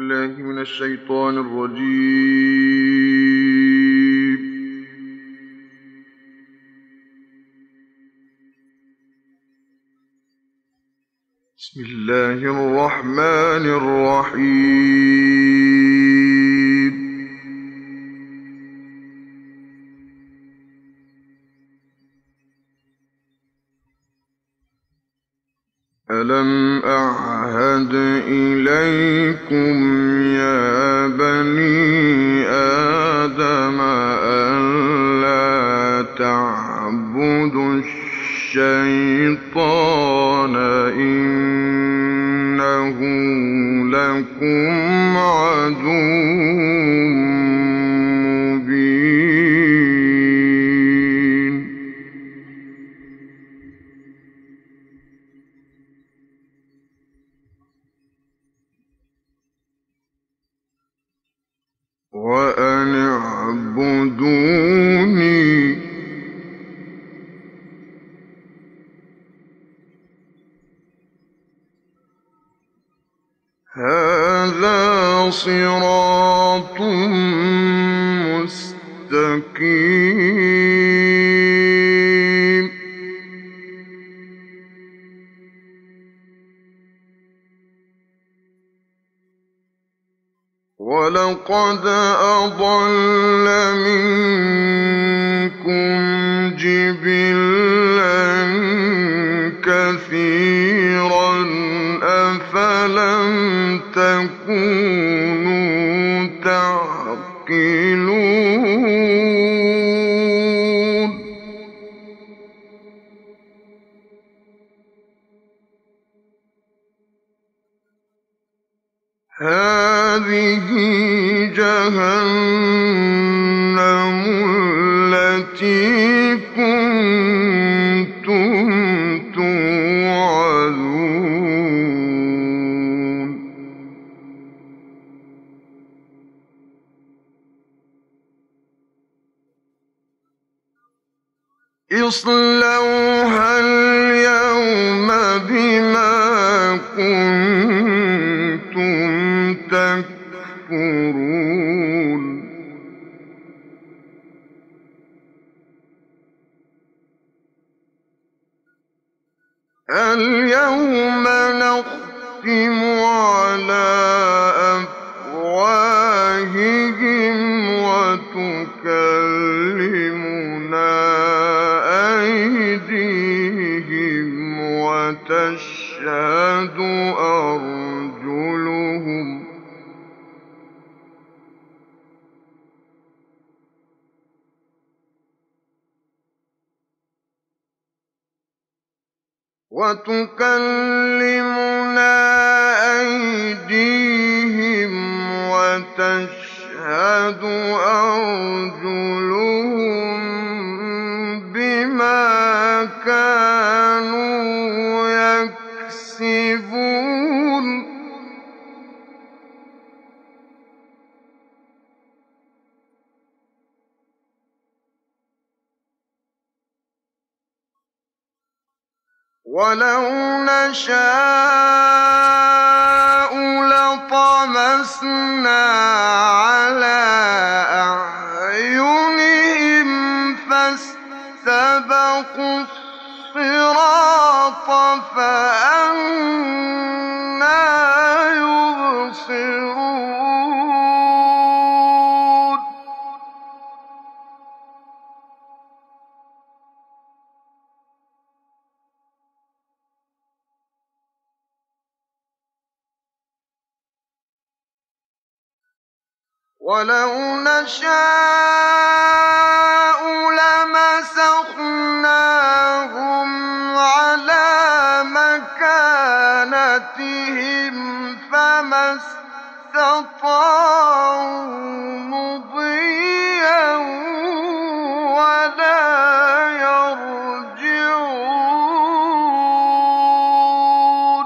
بالله من الشيطان الرجيم. بسم الله الرحمن الرحيم. ألم أعهد إليكم يا بني آدم ألا تعبدوا الشيطان إنه لكم عدو مبين. وأن اعبدوني هذا صراط مستقيم. ولقد أضل منكم جبلا كثيرا أفلم تكونوا تعقلون. هذه جهنم التي كنتم توعدون. اصلوها اليوم بما كنتم تكفرون. اليوم نختم على أفواههم وتكلمنا أيديهم وتشهد أرجلهم وتشهد أرجلهم بما كانوا يكسبون. ولو نشاء لطمسنا على أعينهم فاستبقوا الصراط فأنى يبصرون. ولو نشاء لمسخناهم على مكانتهم فما استطاعوا مضيا ولا يرجعون.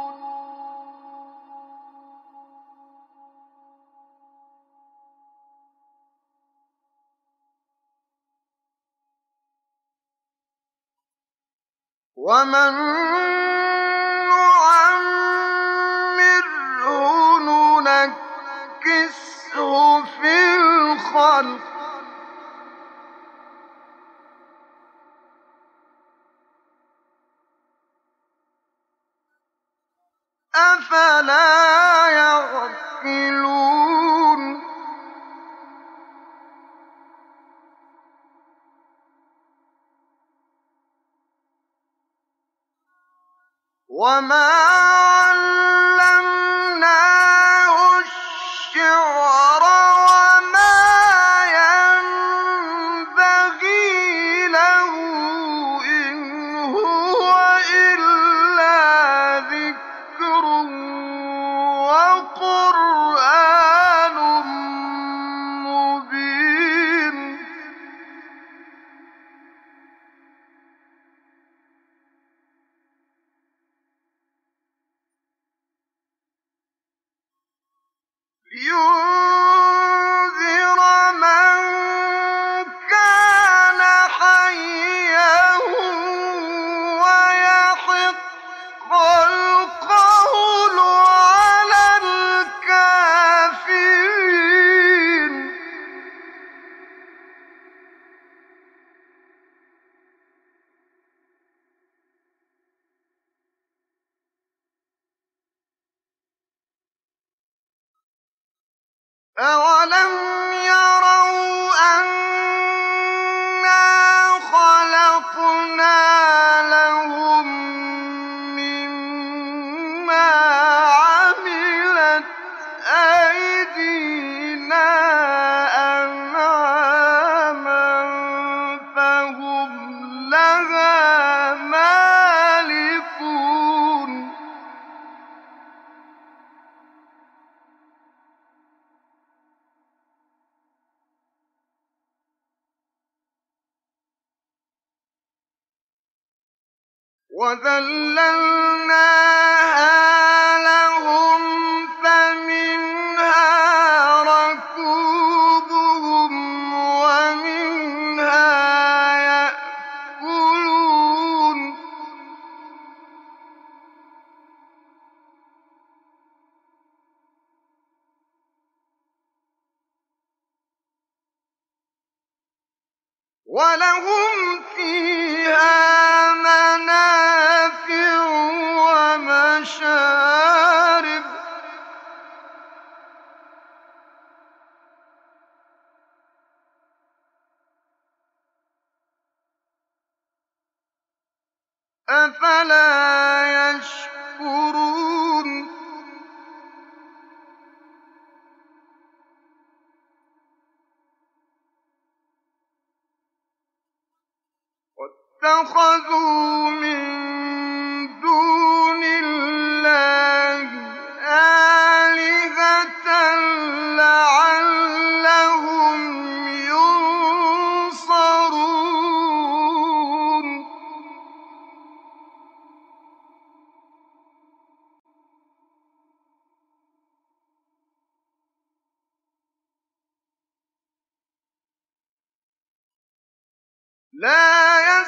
ومن نعمره ننكسه أَفَلَا يَعْقِلُونَ وَمَا عَلَّمْنَاهُ الشِّعْرَ وَمَا يَنبَغِي لَهُ ۖ إِنْ هُوَ إِلَّا ذِكْرٌ وَقُرْآنٌ مُّبِينٌ لِيُنذِرَ مَن كَانَ حَيًّا وَيَحِقَّ الْقَوْلُ عَلَى الْكَافِرِينَ أَوَلَمْ يَرَوْا أَنَّا خَلَقْنَا لَهُم مِّمَّا عَمِلَتْ أَيْدِينَا أَنْعَامًا فَهُمْ لَهَا مَالِكُونَ وَذَلَّلْنَاهَا لَهُمْ فَمِنْهَا رَكُوبُهُمْ وَمِنْهَا يَأْكُلُونَ وَلَهُمْ فِيهَا مَنَافِعُ وَمَشَارِبُ ۖ أَفَلَا يَشْكُرُونَ وَاتَّخَذُوا مِن دُونِ اللَّهِ آلِهَةً لَّعَلَّهُمْ يُنصَرُونَ لَا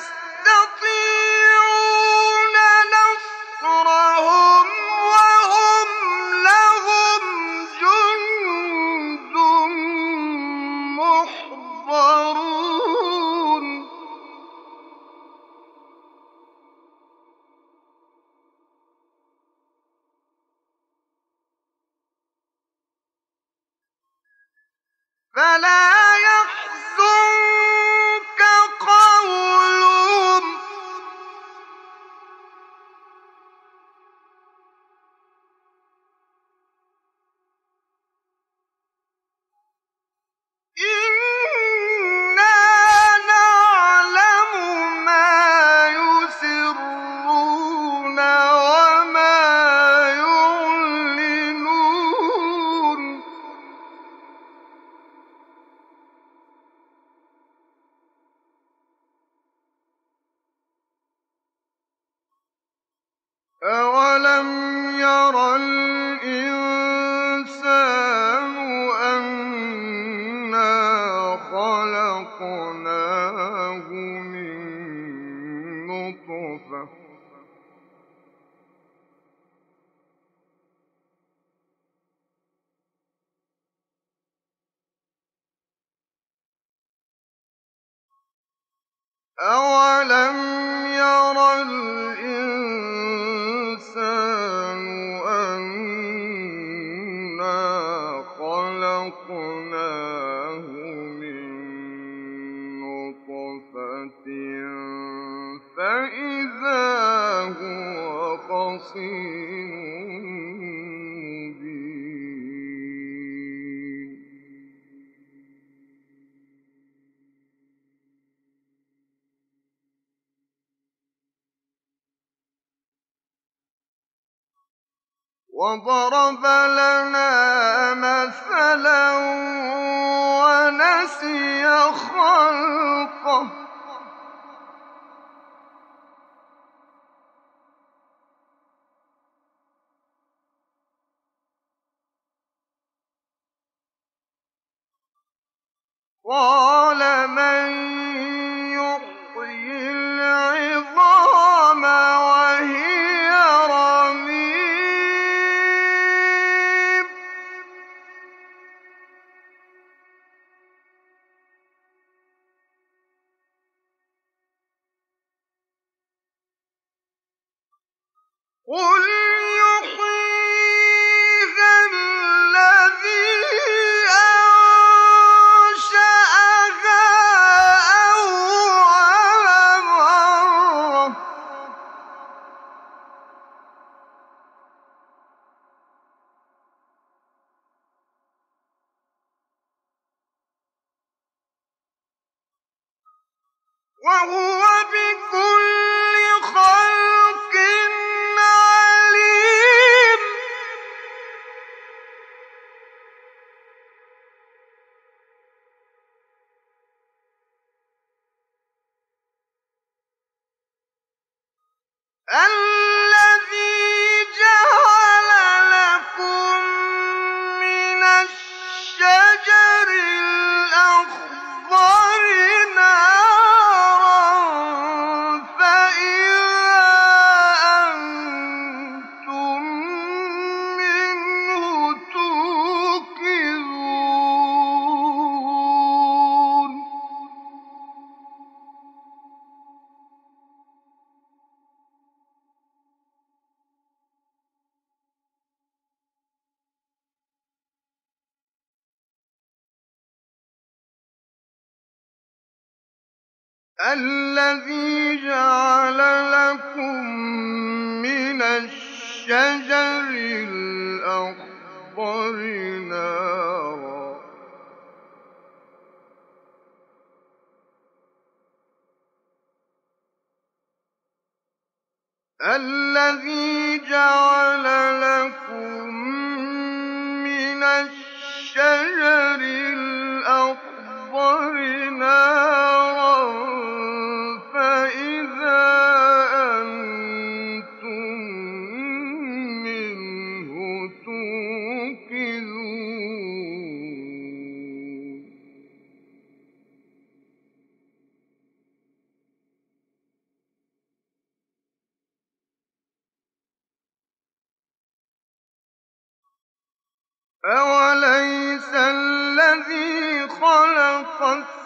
يَسْتَطِيعُونَ نَصْرَهُمْ وَهُمْ لَهُمْ جُندٌ مُّحْضَرُونَ فَلَا يَحْزُنكَ قَوْلُهُمْ ۘ إِنَّا نَعْلَمُ مَا يُسِرُّونَ وَمَا يُعْلِنُونَ أَوَلَمْ يَرَ الْإِنسَانُ أَنَّا خَلَقْنَاهُ مِن نُّطْفَةٍ أَوَلَمْ يَرَ الْإِنسَانُ أَنَّا وضرب لنا مثلا ونسي خلقه قال من يحيي العظام وهي رميم قل يحييها الذي أنشأها أول مرة وهو بكل خلق عليم الذي جعل لكم من الشجر الأخضر نارا فإذا أنتم منه توقدون الذي جعل لكم من الشجر الأخضر نارا الذي جعل لكم من الشجر الأخضر نارا فإذا أنتم منه توقدون أَوَلَيْسَ الَّذِي خَلَقَ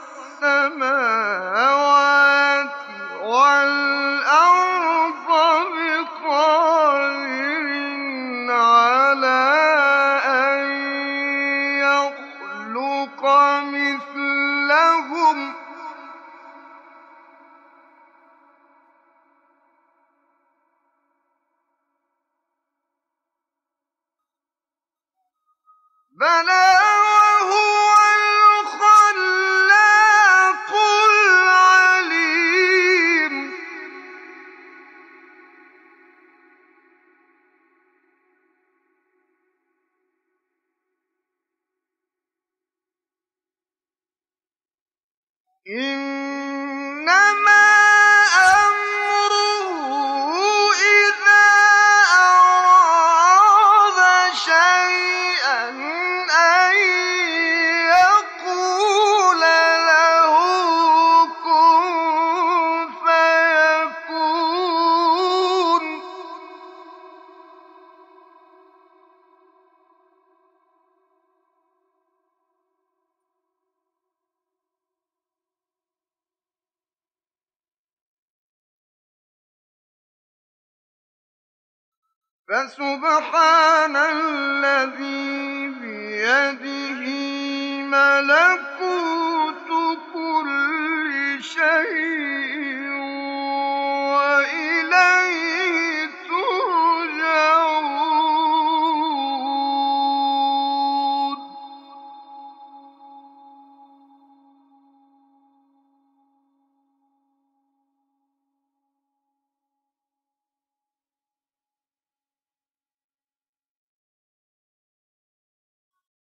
السَّمَاوَاتِ وَالْأَرْضَ بِقَادِرٍ عَلَىٰ أَن يَخْلُقَ مِثْلَهُم ۚ بَلَىٰ وَهُوَ الْخَلَّاقُ الْعَلِيمُ إِنَّمَا أَمْرُهُ إِذَا أَرَادَ شَيْئًا أَن يَقُولَ لَهُ كُن فَيَكُونُ فَسُبْحَانَ الَّذِي بِيَدِهِ مَلَكُوتُ كُلِّ شَيْءٍ وَإِلَيْهِ تُرْجَعُونَ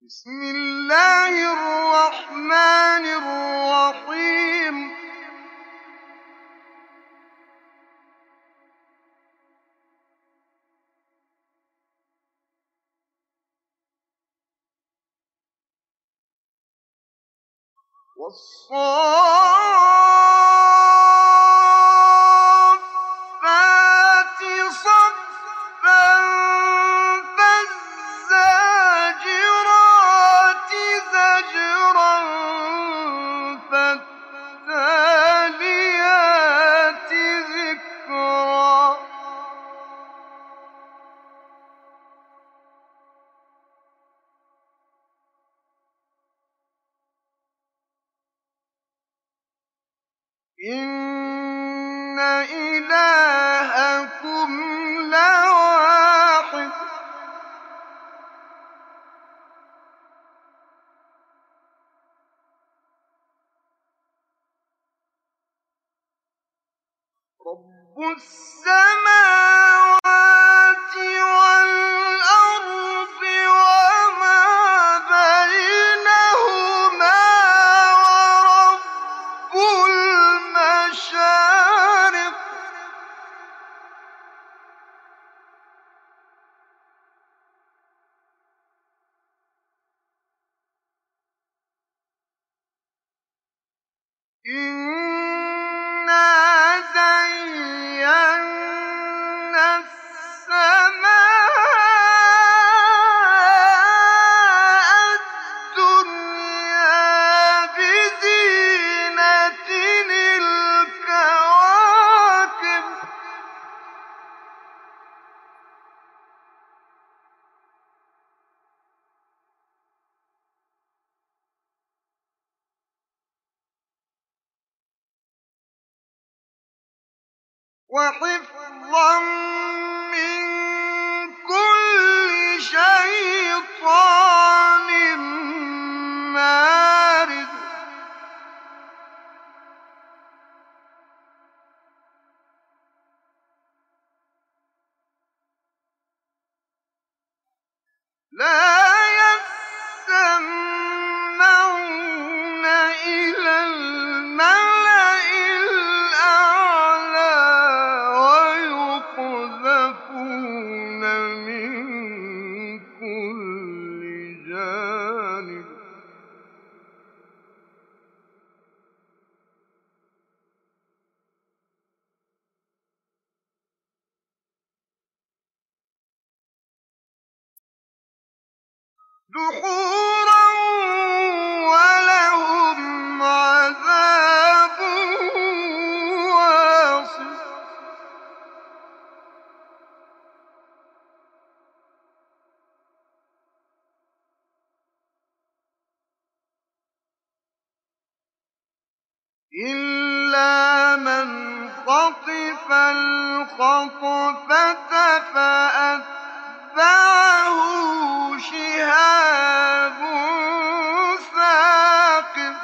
بسم الله الرحمن الرحيم والصافات صفا فالزاجرات زجرا فالتاليات ذكرا إن إلهكم لواحد رب السماوات والأرض وما بينهما ورب المشارق إنا زينا السماء الدنيا بزينة الكواكب وحفظا من كل شيطان مارد لا يستمعون إلى الملأ الأعلى ويقذفون من كل جانب دحورا ولهم عذاب واصب إلا من خطف الخطفة فأتبعه شهاب ثاقب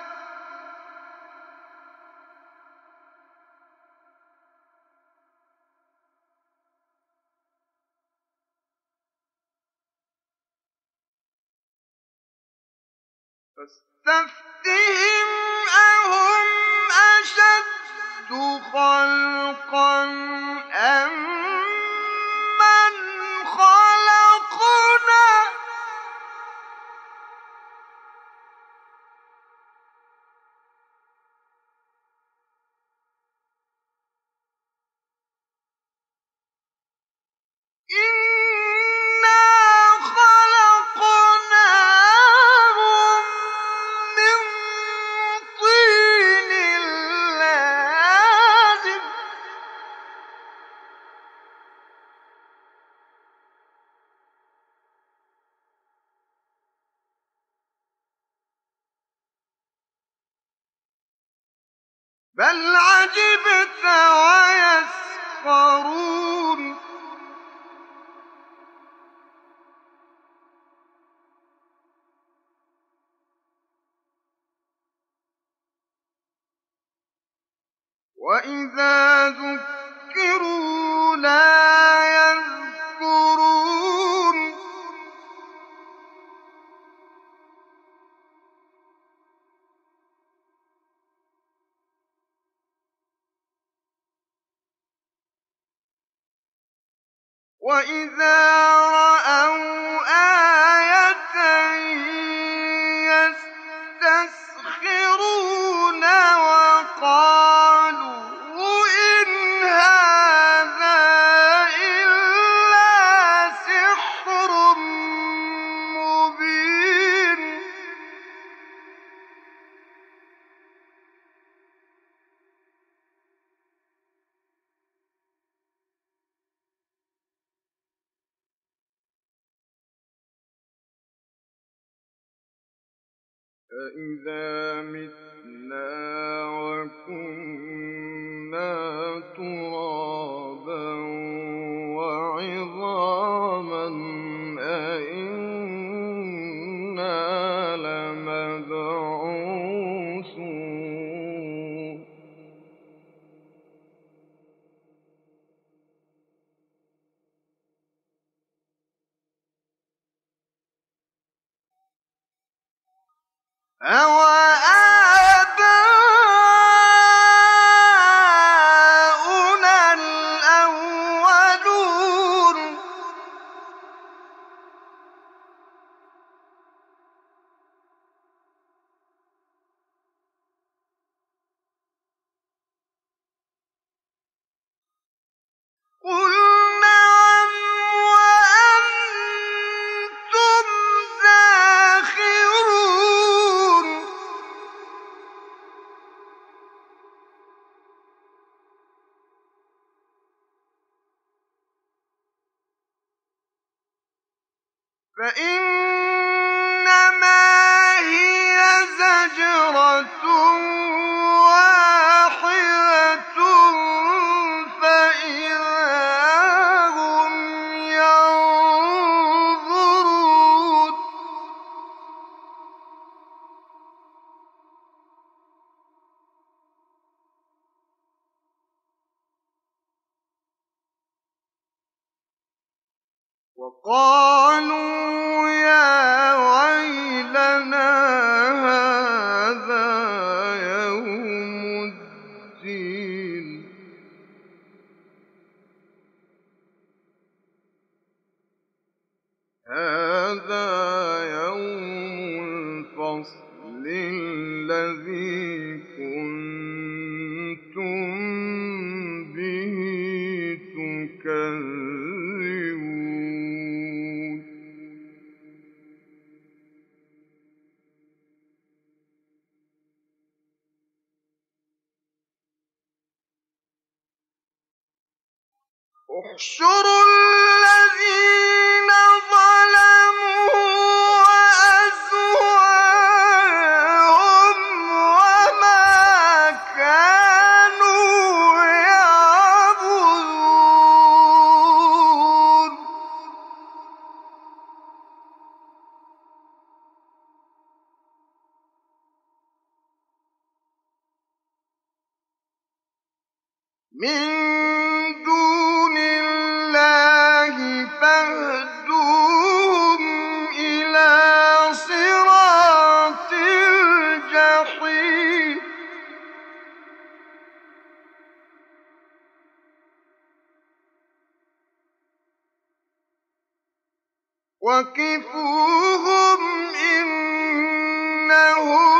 فاستفتهم أهم أشد خلقا أم من خلقنا إنا خلقناهم من طين لازب بل عجبت ويسخرون وإذا ذكروا لا يذكرون وَإِذَا رَأَوْا آيَةً يَسْتَسْخِرُونَ وَقَالُوا إِنْ هَٰذَا إِلَّا سِحْرٌ مُّبِينٌ أَإِذَا مِتْنَا وَكُنَّا تُرَابًا وَعِظَامًا أَإِنَّا لَمَبْعُوثُونَ أَوَآبَاؤُنَا الْأَوَّلُونَ قُلْ نَعَمْ وَأَنتُمْ دَاخِرُونَ فَإِنَّمَا هِيَ زَجْرَةٌ وَاحِدَةٌ فَإِذَا هُمْ يَنظُرُونَ وَقَالُوا يَا وَيْلَنَا هَٰذَا يَوْمُ الدِّينِ هَٰذَا يَوْمُ الْفَصْلِ الَّذِي كُنتُم بِهِ تُكَذِّبُونَ احْشُرُوا الَّذِينَ ظَلَمُوا وَأَزْوَاجَهُمْ وَمَا كَانُوا يَعْبُدُونَ مِن دُونِ اللَّهِ فَاهْدُوهُمْ إِلَىٰ صِرَاطِ الْجَحِيمِ وَقِفُوهُمْ ۖ إِنَّهُم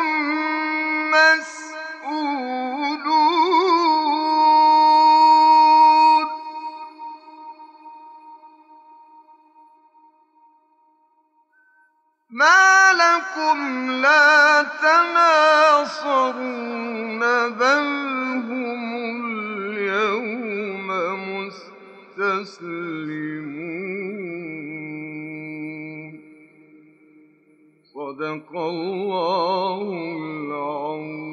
مَّسْئُولُونَ مَا لَكُمْ لَا تَنَاصَرُونَ بَلْ هُمُ الْيَوْمَ مُسْتَسْلِمُونَ صَدَقَ اللَّهُ الْعَظِيمُ